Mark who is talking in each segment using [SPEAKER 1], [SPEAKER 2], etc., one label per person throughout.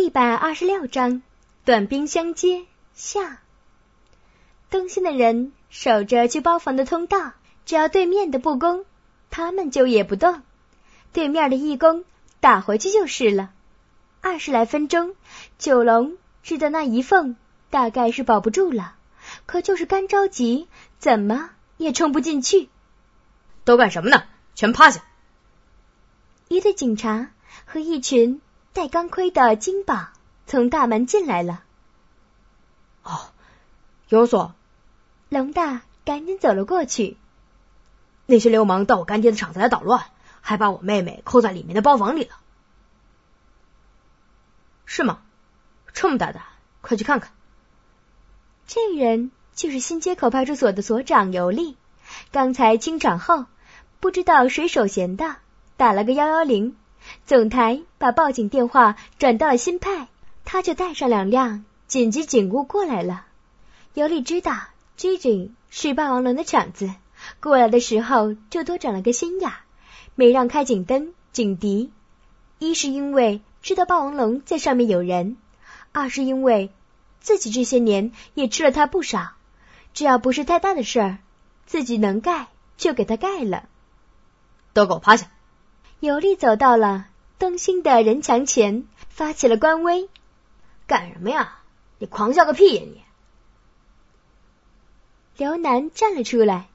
[SPEAKER 1] 126章短兵相接下。东兴的人守着去包房的通道，只要对面的不攻，他们就也不动，对面的一攻打回去就是了。20来分钟，九龙知道那一缝大概是保不住了，可就是干着急，怎么也冲不进去。
[SPEAKER 2] 都干什么呢？全趴下！
[SPEAKER 1] 一队警察和一群戴钢盔的金宝从大门进来了。
[SPEAKER 2] 哦，有所。
[SPEAKER 1] 龙大赶紧走了过去。
[SPEAKER 2] 那些流氓到我干爹的厂子来捣乱，还把我妹妹扣在里面的包房里了。是吗？这么大胆，快去看看。
[SPEAKER 1] 这人就是新街口派出所的所长尤利，刚才清场后不知道谁手闲的打了个110，总台把报警电话转到了新派，他就带上2辆紧急警务过来了。尤利知道Gigi是霸王龙的场子，过来的时候就多长了个心眼，没让开警灯警笛。一是因为知道霸王龙在上面有人，二是因为自己这些年也吃了他不少，只要不是太大的事儿，自己能盖就给他盖了。
[SPEAKER 2] 都给我趴下！
[SPEAKER 1] 尤利走到了东兴的人墙前，发起了官威。
[SPEAKER 2] 干什么呀？你狂笑个屁呀你！
[SPEAKER 1] 刘楠站了出来。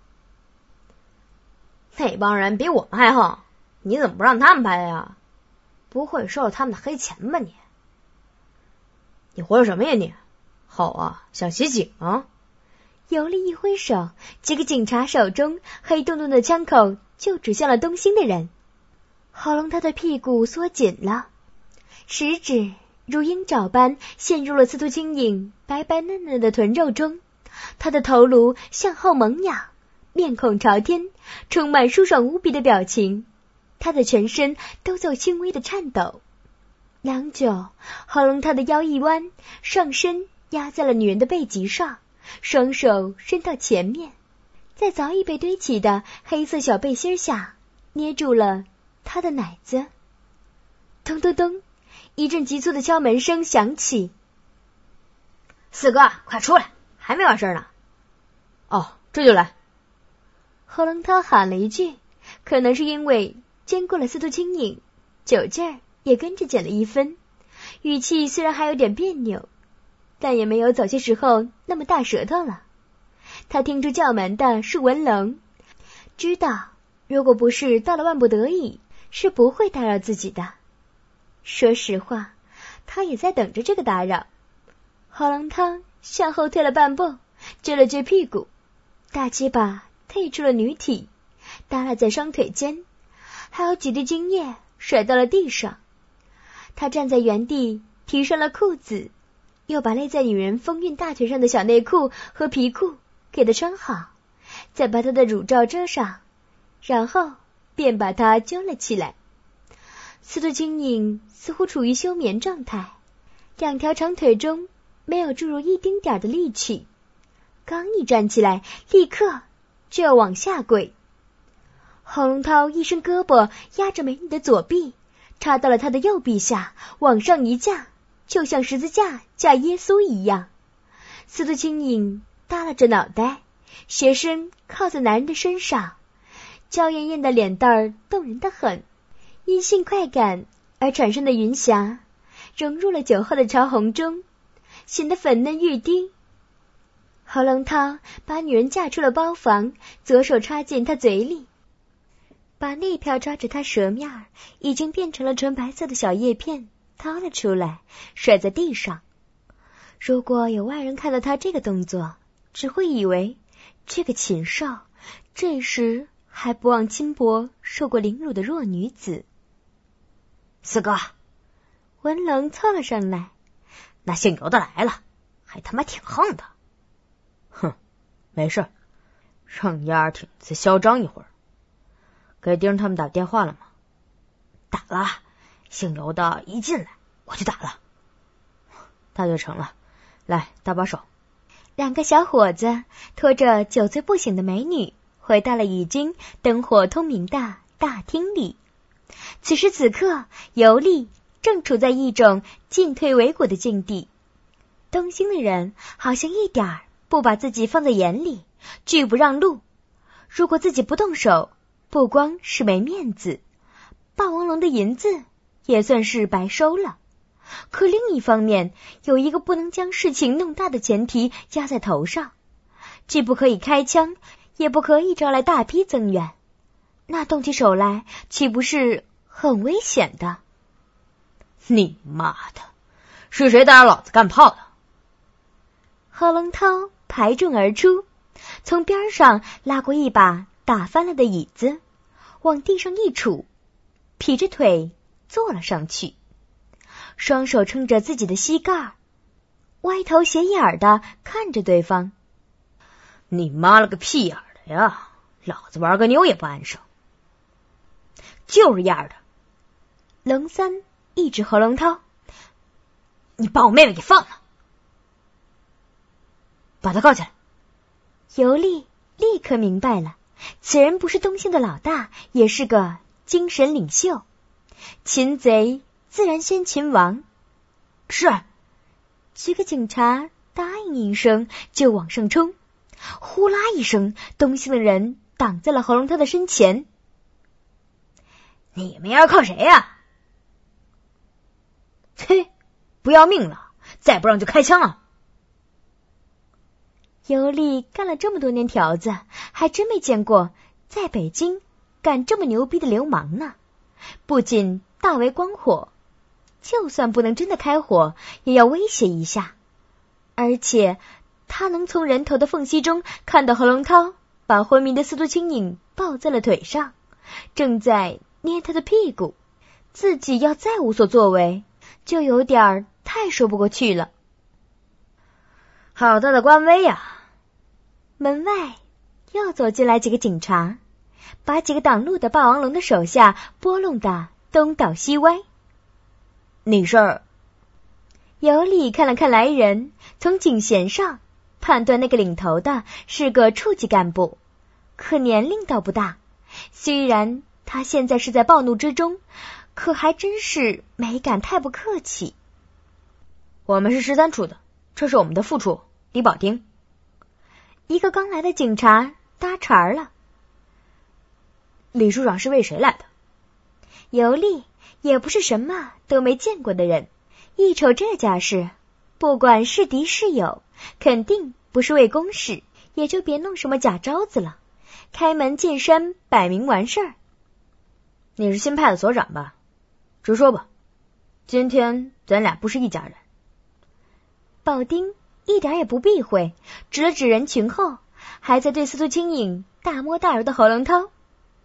[SPEAKER 2] 那帮人比我们还横，你怎么不让他们拍呀？不会收了他们的黑钱吧你？你活着什么呀你？好啊，想袭警啊？
[SPEAKER 1] 尤利一挥手，几个警察手中黑洞洞的枪口就指向了东兴的人。喉咙他的屁股缩紧了，食指如鹰爪般陷入了司徒青影白白嫩嫩的臀肉中，他的头颅向后猛仰，面孔朝天，充满舒爽无比的表情，他的全身都在轻微的颤抖。良久，喉咙他的腰一弯，上身压在了女人的背脊上，双手伸到前面，在早已被堆起的黑色小背心下捏住了他的奶子。咚咚咚，一阵急促的敲门声响起。
[SPEAKER 2] 四哥，快出来，还没完事呢。哦，这就来。
[SPEAKER 1] 喉咙涛喊了一句，可能是因为经过了司徒青影，酒劲儿也跟着减了1分，语气虽然还有点别扭，但也没有早些时候那么大舌头了。他听出叫门的是文龙，知道如果不是到了万不得已，是不会打扰自己的。说实话，他也在等着这个打扰。喉咙汤向后退了半步，撅了撅屁股，大鸡巴退出了女体，耷拉在双腿间，还有几滴精液甩到了地上。他站在原地，提上了裤子，又把勒在女人丰韵大腿上的小内裤和皮裤给她穿好，再把她的乳罩遮上，然后便把她揪了起来。司徒青影似乎处于休眠状态，2条长腿中没有注入一丁点的力气，刚一站起来，立刻就要往下跪。洪龙涛一伸胳膊压着美女的左臂，插到了她的右臂下，往上一架，就像十字架架耶稣一样。司徒青影耷拉着脑袋，斜身靠在男人的身上，娇艳艳的脸蛋儿动人的很，因性快感而产生的云霞融入了酒后的潮红中，显得粉嫩欲滴。侯龙涛把女人架出了包房，左手插进她嘴里，把那片抓着她舌面已经变成了纯白色的小叶片掏了出来，甩在地上。如果有外人看到他这个动作，只会以为这个禽兽这时还不忘轻薄受过凌辱的弱女子。
[SPEAKER 2] 四哥，
[SPEAKER 1] 文龙凑了上来，
[SPEAKER 2] 那姓尤的来了，还他妈挺横的。哼，没事，让丫挺再嚣张一会儿。给丁他们打电话了吗？打了，姓尤的一进来我就打了。那就成了，来搭把手。
[SPEAKER 1] 2个小伙子拖着酒醉不醒的美女回到了已经灯火通明的大厅里。此时此刻，尤利正处在一种进退维谷的境地。东兴的人好像一点儿不把自己放在眼里，拒不让路。如果自己不动手，不光是没面子，霸王龙的银子也算是白收了。可另一方面，有一个不能将事情弄大的前提压在头上，既不可以开枪，也不可以招来大批增援。那动起手来，岂不是很危险的？
[SPEAKER 2] 你妈的，是谁打扰老子干炮的？
[SPEAKER 1] 何龙涛排众而出，从边上拉过一把打翻了的椅子，往地上一杵，劈着腿坐了上去，双手撑着自己的膝盖，歪头斜眼的看着对方。
[SPEAKER 2] 你妈了个屁眼的呀！老子玩个妞也不安生。就是样的。
[SPEAKER 1] 龙三一指何龙涛，
[SPEAKER 2] 你把我妹妹给放了，把他铐起来。
[SPEAKER 1] 尤利立刻明白了，此人不是东兴的老大，也是个精神领袖。擒贼自然先擒王。
[SPEAKER 2] 是。
[SPEAKER 1] 几个警察答应一声就往上冲，呼啦一声，东兴的人挡在了何龙涛的身前。
[SPEAKER 2] 你们要靠谁呀？嘿，不要命了，再不让就开枪啊！
[SPEAKER 1] 尤利干了这么多年条子，还真没见过在北京干这么牛逼的流氓呢。不仅大为光火，就算不能真的开火，也要威胁一下。而且他能从人头的缝隙中看到何龙涛把昏迷的司徒青影抱在了腿上，正在捏他的屁股，自己要再无所作为，就有点太说不过去了。
[SPEAKER 2] 好大的官威啊！
[SPEAKER 1] 门外又走进来几个警察，把几个挡路的霸王龙的手下拨弄得东倒西歪。
[SPEAKER 2] 你是？
[SPEAKER 1] 尤里看了看来人，从警衔上判断那个领头的是个处级干部，可年龄倒不大。虽然他现在是在暴怒之中，可还真是没敢太不客气。
[SPEAKER 2] 我们是13处的，这是我们的副处李保丁。
[SPEAKER 1] 一个刚来的警察搭茬了。
[SPEAKER 2] 李处长是为谁来的？
[SPEAKER 1] 尤利也不是什么都没见过的人，一瞅这架势，不管是敌是友，肯定不是为公事，也就别弄什么假招子了，开门见山，摆明完事儿。
[SPEAKER 2] 你是新派的所长吧？直说吧，今天咱俩不是一家人。
[SPEAKER 1] 保丁一点也不避讳，指了指人群后，还在对司徒青影大摸大揉的何龙涛。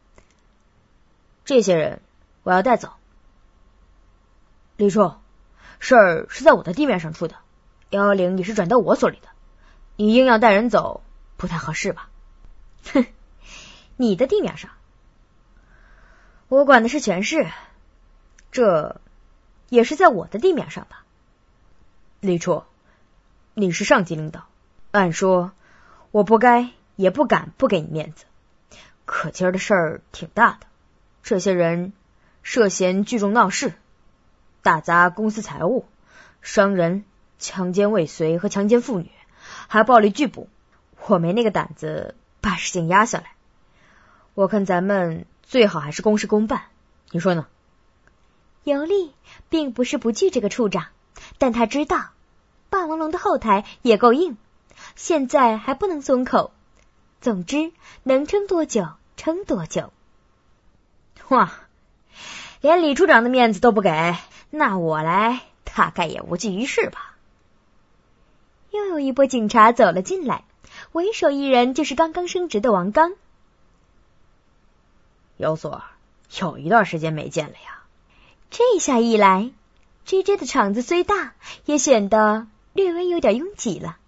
[SPEAKER 2] 这些人我要带走。李处，事儿是在我的地面上出的，110也是转到我所里的，你硬要带人走，不太合适吧？
[SPEAKER 1] 哼，你的地面上？
[SPEAKER 2] 我管的是全市，这也是在我的地面上吧？李处，你是上级领导，按说我不该也不敢不给你面子，可今儿的事儿挺大的，这些人涉嫌聚众闹事，打砸公司财物，伤人、强奸未遂和强奸妇女，还暴力拒捕，我没那个胆子把事情压下来。我看咱们最好还是公事公办，你说呢？
[SPEAKER 1] 尤利并不是不惧这个处长，但他知道霸王龙的后台也够硬，现在还不能松口。总之，能撑多久撑多久。
[SPEAKER 2] 哇，连李处长的面子都不给，那我来大概也无济于事吧。
[SPEAKER 1] 又有一波警察走了进来，为首一人就是刚刚升职的王刚。
[SPEAKER 2] 有所，有一段时间没见了呀。
[SPEAKER 1] 这下一来，JJ 的场子虽大，也显得略微有点拥挤了。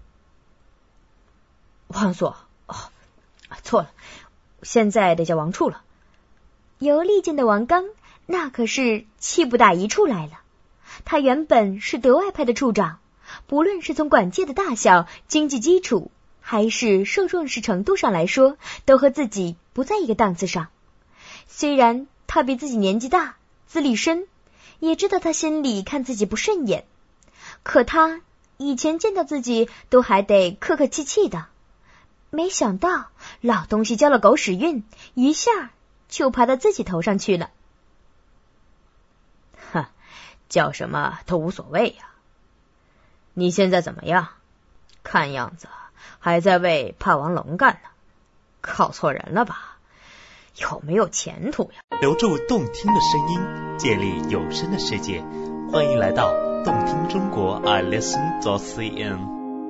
[SPEAKER 2] 王所，错了，现在得叫王处了。
[SPEAKER 1] 尤利见的王刚，那可是气不打一处来了。他原本是德外派的处长，不论是从管界的大小、经济基础，还是受重视程度上来说，都和自己不在一个档次上。虽然他比自己年纪大，资历深， 也知道他心里看自己不顺眼，可他以前见到自己都还得客客气气的，没想到老东西交了狗屎运，一下就爬到自己头上去了。
[SPEAKER 2] 哼，叫什么都无所谓呀。你现在怎么样？看样子还在为霸王龙干呢，靠错人了吧？有没有前途呀？
[SPEAKER 3] 留住动听的声音，建立有声的世界，欢迎来到动听中国 iListen.cn。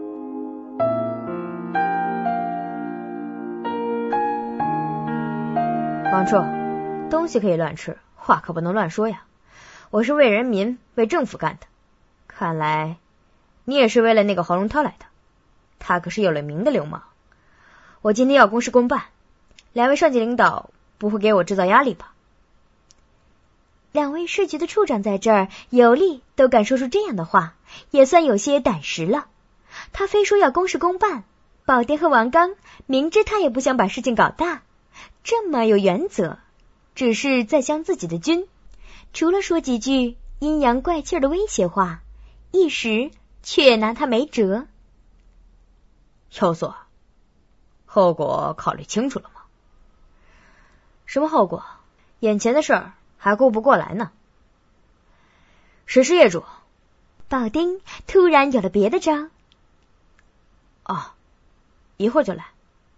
[SPEAKER 2] 王处，东西可以乱吃，话可不能乱说呀。我是为人民、为政府干的，看来你也是为了那个侯龙涛来的，他可是有了名的流氓。我今天要公事公办，两位上级领导不会给我制造压力吧？
[SPEAKER 1] 两位市局的处长在这儿，有力都敢说出这样的话，也算有些胆识了。他非说要公事公办，宝殿和王刚明知他也不想把事情搞大，这么有原则，只是在将自己的军，除了说几句阴阳怪气的威胁话，一时却拿他没辙。
[SPEAKER 2] 有所，后果考虑清楚了吗？什么后果？眼前的事儿还顾不过来呢。史师业主，
[SPEAKER 1] 宝丁突然有了别的招。
[SPEAKER 2] 哦，一会儿就来。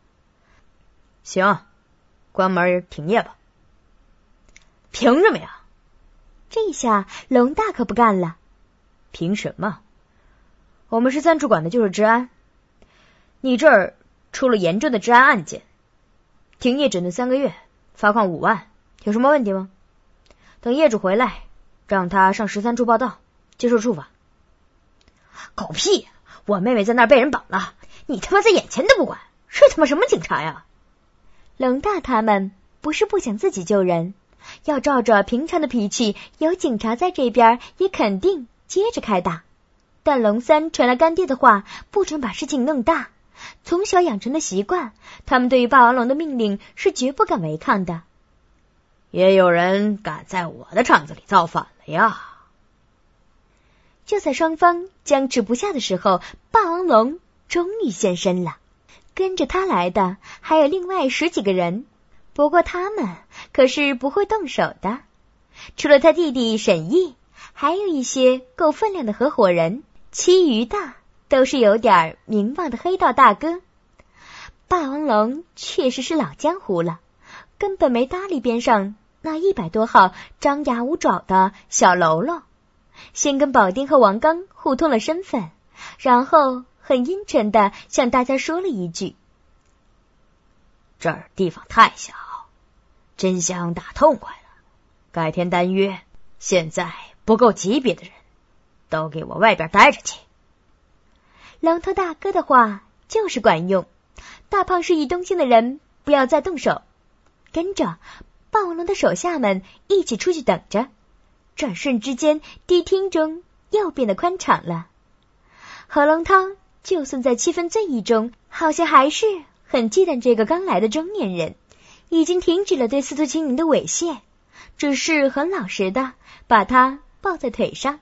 [SPEAKER 2] 行，关门停业吧。凭什么呀？
[SPEAKER 1] 这下龙大可不干了。
[SPEAKER 2] 凭什么？我们13处管的就是治安，你这儿出了严重的治安案件，停业整顿3个月，罚款5万，有什么问题吗？等业主回来，让他上13处报道，接受处罚。狗屁！我妹妹在那儿被人绑了，你他妈在眼前都不管，是他妈什么警察呀？
[SPEAKER 1] 龙大他们不是不想自己救人，要照着平常的脾气，有警察在这边也肯定接着开打。但龙三传了干爹的话，不准把事情弄大，从小养成的习惯，他们对于霸王龙的命令是绝不敢违抗的。
[SPEAKER 2] 也有人敢在我的厂子里造反了呀！
[SPEAKER 1] 就在双方僵持不下的时候，霸王龙终于现身了。跟着他来的还有另外10几个人，不过他们可是不会动手的。除了他弟弟沈毅，还有一些够分量的合伙人，其余的都是有点名望的黑道大哥。霸王龙确实是老江湖了，根本没搭理边上那100多号张牙舞爪的小喽啰。先跟宝丁和王刚互通了身份，然后很阴沉的向大家说了一句：
[SPEAKER 2] 这儿地方太小，真想打痛快了，改天单约，现在不够级别的人都给我外边待着去。
[SPEAKER 1] 龙头大哥的话就是管用，大胖示意东兴的人不要再动手，跟着霸王龙的手下们一起出去等着。转瞬之间，迪厅中又变得宽敞了。何龙涛就算在气氛醉意中，好像还是很忌惮这个刚来的中年人，已经停止了对司徒青宁的猥亵，只是很老实的把他抱在腿上。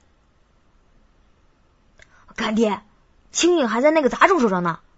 [SPEAKER 2] 干爹，青宁还在那个杂种手上呢。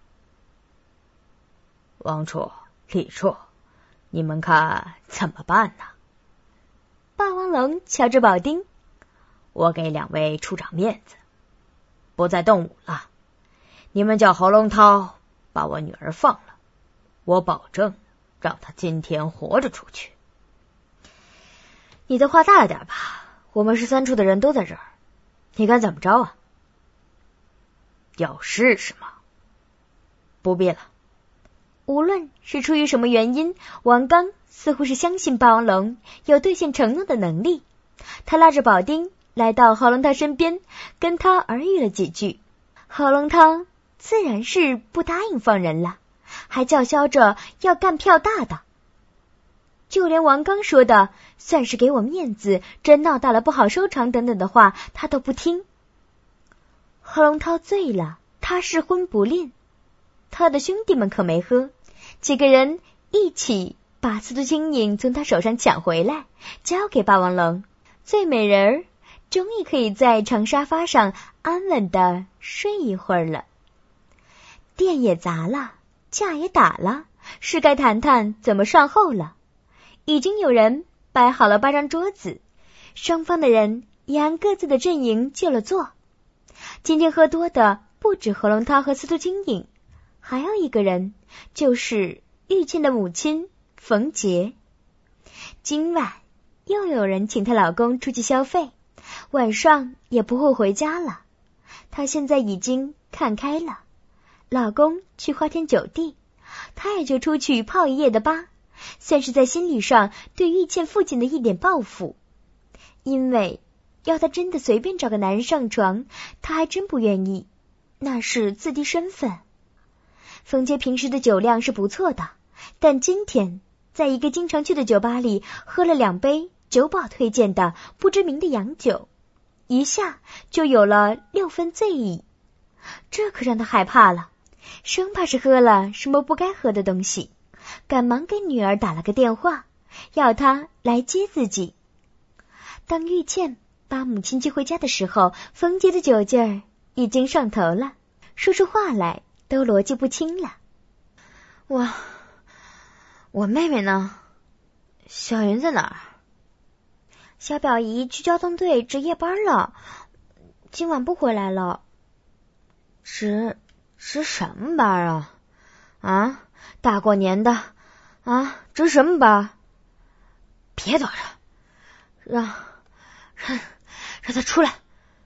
[SPEAKER 2] 王处、李处，你们看怎么办呢？
[SPEAKER 1] 霸王龙瞧着宝丁，
[SPEAKER 2] 我给2位处长面子，不再动武了。你们叫侯龙涛把我女儿放了，我保证让他今天活着出去。你的话大了点吧，我们13处的人都在这儿，你敢怎么着啊？要试试吗？不必了。
[SPEAKER 1] 无论是出于什么原因，王刚似乎是相信霸王龙有兑现承诺的能力。他拉着宝丁来到侯龙涛身边，跟他耳语了几句。侯龙涛自然是不答应放人了，还叫嚣着要干票大的。就连王刚说的算是给我面子，真闹大了不好收场等等的话，他都不听。侯龙涛醉了，他是昏不吝，他的兄弟们可没喝，几个人一起把司徒青宁从他手上抢回来，交给霸王龙。醉美人儿终于可以在长沙发上安稳地睡一会儿了。店也砸了，架也打了，是该谈谈怎么善后了。已经有人摆好了8张桌子，双方的人也按各自的阵营就了座。今天喝多的不止何龙涛和司徒金颖，还有一个人，就是玉倩的母亲冯杰。今晚又有人请她老公出去消费，晚上也不会回家了。她现在已经看开了，老公去花天酒地，她也就出去泡一夜的吧，算是在心理上对玉倩父亲的一点报复。因为要她真的随便找个男人上床，她还真不愿意，那是自低身份。冯杰平时的酒量是不错的，但今天在一个经常去的酒吧里喝了2杯酒保推荐的不知名的洋酒，一下就有了6分醉意。这可让他害怕了，生怕是喝了什么不该喝的东西，赶忙给女儿打了个电话，要她来接自己。当玉倩把母亲接回家的时候，冯杰的酒劲儿已经上头了，说出话来都逻辑不清了。
[SPEAKER 2] 我妹妹呢？小云在哪儿？
[SPEAKER 1] 小表姨去交通队值夜班了，今晚不回来了。
[SPEAKER 2] 值什么班啊？大过年的值什么班？别躲着，让他出来。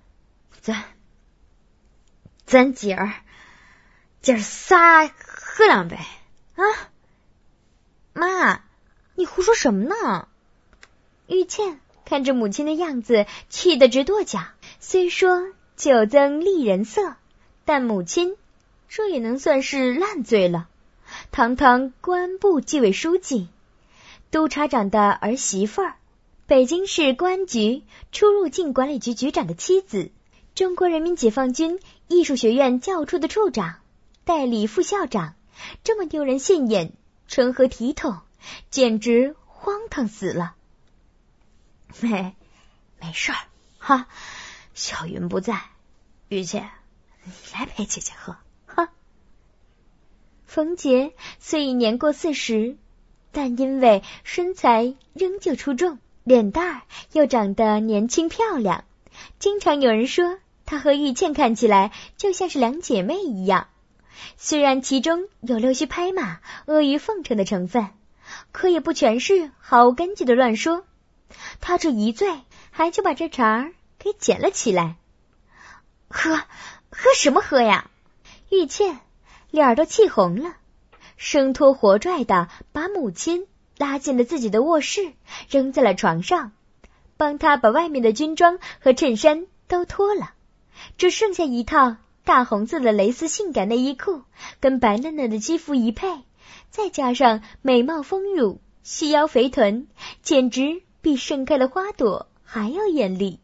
[SPEAKER 2] 咱姐儿仨喝2杯啊！
[SPEAKER 1] 妈，你胡说什么呢？玉倩看着母亲的样子，气得直跺脚。虽说酒增丽人色，但母亲这也能算是烂醉了。堂堂公安部纪委书记，督察长的儿媳妇儿，北京市公安局出入境管理局局长的妻子，中国人民解放军艺术学院教务处的处长，代理副校长，这么丢人现眼，成何体统，简直荒唐死了。
[SPEAKER 2] 没事儿哈，小云不在，玉倩你来陪姐姐喝哈。
[SPEAKER 1] 冯杰虽已年过40，但因为身材仍旧出众，脸蛋又长得年轻漂亮，经常有人说她和玉倩看起来就像是2姐妹一样。虽然其中有溜须拍马、阿谀奉承的成分，可也不全是毫无根据的乱说。他这一醉，还就把这茬给捡了起来。喝什么喝呀？玉倩脸都气红了，生拖活拽的把母亲拉进了自己的卧室，扔在了床上，帮她把外面的军装和衬衫都脱了，只剩下一套大红色的蕾丝性感内衣裤，跟白嫩嫩的肌肤一配，再加上美貌丰乳、细腰肥臀，简直比盛开的花朵还要艳丽。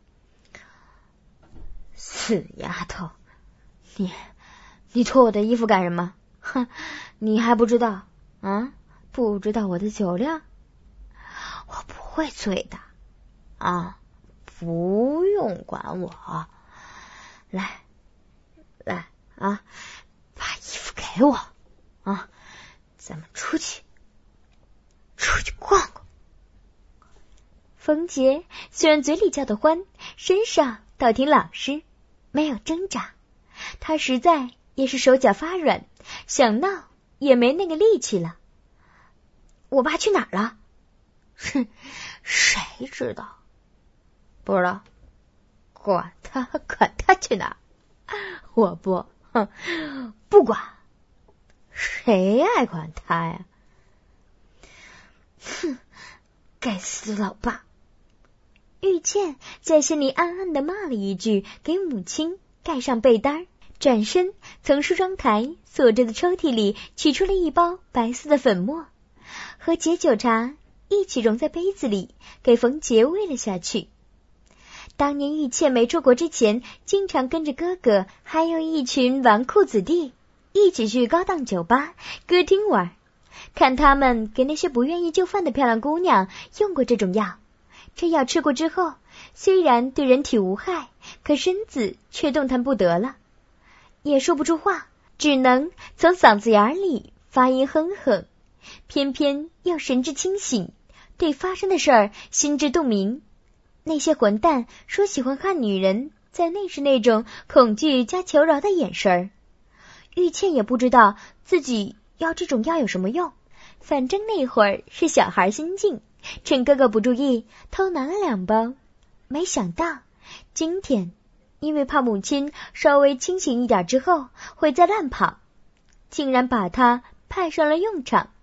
[SPEAKER 2] 死丫头，你脱我的衣服干什么？哼，你还不知道啊？不知道我的酒量？我不会醉的啊，不用管我。来啊，把衣服给我啊，咱们出去逛逛。
[SPEAKER 1] 冯杰虽然嘴里叫得欢，身上倒挺老实，没有挣扎。他实在也是手脚发软，想闹也没那个力气了。我爸去哪儿了？
[SPEAKER 2] 哼，谁知道？不知道，管他去哪儿，我不管，谁爱管他呀？
[SPEAKER 1] 哼，该死的老爸！玉倩在心里暗暗地骂了一句，给母亲盖上被单，转身从梳妆台锁着的抽屉里取出了一包白色的粉末，和解酒茶一起融在杯子里，给冯杰喂了下去。当年玉倩没出国之前，经常跟着哥哥还有一群纨绔子弟一起去高档酒吧、歌厅玩，看他们给那些不愿意就范的漂亮姑娘用过这种药。这药吃过之后， 虽然对人体无害，可身子却动弹不得了，也说不出话，只能从嗓子眼里发音哼哼，偏偏又神志清醒，对发生的事儿心知肚明。那些混蛋说喜欢看女人在那时那种恐惧加求饶的眼神儿，玉倩也不知道自己要这种药有什么用，反正那会儿是小孩心境，趁哥哥不注意偷拿了2包。没想到今天因为怕母亲稍微清醒一点之后会再乱跑，竟然把它派上了用场。